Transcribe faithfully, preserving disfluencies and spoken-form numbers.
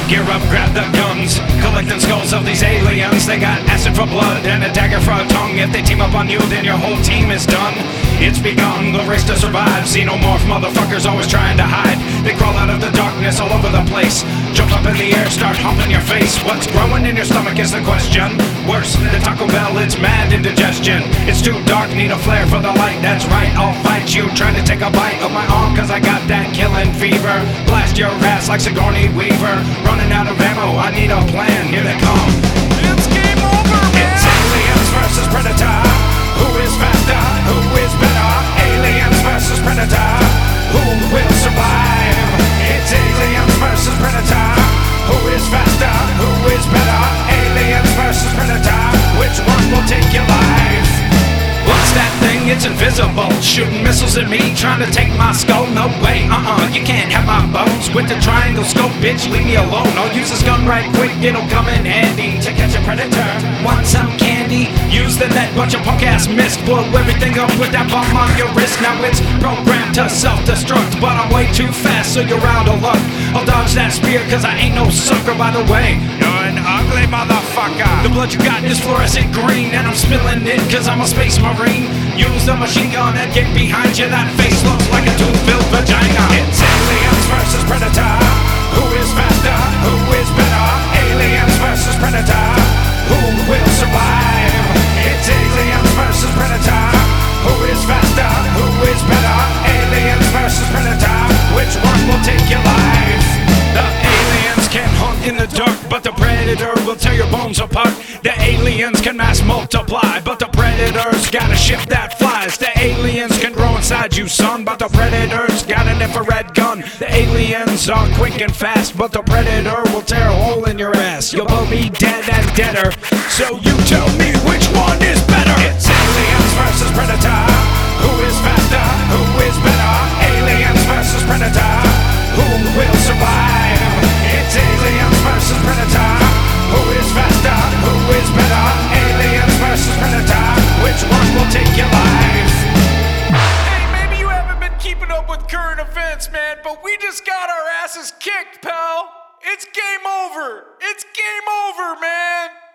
Gear up, grab the guns, collecting skulls of these aliens. They got acid for blood and a dagger for a tongue. If they team up on you, then your whole team is done. It's begun, the race to survive. Xenomorph motherfuckers always trying to hide. They crawl out of the darkness all over the place. Jump up in the air, start humping your face. What's growing in your stomach is the question. Worse than Taco Bell, it's mad indigestion. It's too dark, need a flare for the light. That's right, I'll fight you, trying to take a bite of my arm, cause I got that killing fever. Blast your ass like Sigourney Weaver. Running out of ammo, I need a plan, here they come. It's game over, man! It's aliens versus Predator. Who is faster? Who is better? Aliens versus Predator. Who will survive? It's aliens versus Predator. Who is faster? Who is better? Aliens versus Predator. Which one will take your life? What's that thing? It's invisible. Shooting missiles at me, trying to take my skull. No way, uh-uh, you can't have my bones. With the triangle scope, bitch, leave me alone. I'll use this gun right quick, it'll come in handy to catch a predator. Want some candy? Use the net, bunch of punk-ass mist. Blow everything up with that bomb on your wrist. Now it's programmed to self-destruct, but I'm way too fast, so you're out of luck. I'll dodge that spear, cause I ain't no sucker, by the way. You're an ugly motherfucker. The blood you got is fluorescent green, and I'm spilling it cause I'm a space marine. Use the machine gun and get behind you. That face looks like a tooth-filled vagina. It's aliens versus Predator. Who is faster? Who is better? Aliens versus Predator. Who will survive? It's aliens versus Predator. Who is faster? Who is better? Aliens versus Predator. Which one will take your life? The aliens can hunt in the dark, but the predator will tear your bones apart. The aliens can mass multiply, but the predator's got a ship that flies. The aliens can grow inside you, son, but the predator's got an infrared gun. The aliens are quick and fast, but the predator will tear a hole in your ass. You'll both be dead and deader, so you tell me which one is better. It's aliens versus Predator. Who is faster? Who is better? Aliens versus Predator. Who will survive? It's aliens versus Predator. Who is faster? Who is better? Aliens versus Predator. Which one will take your life? Hey, maybe you haven't been keeping up with current events, man, but we just got our asses kicked, pal. It's game over. It's game over, man.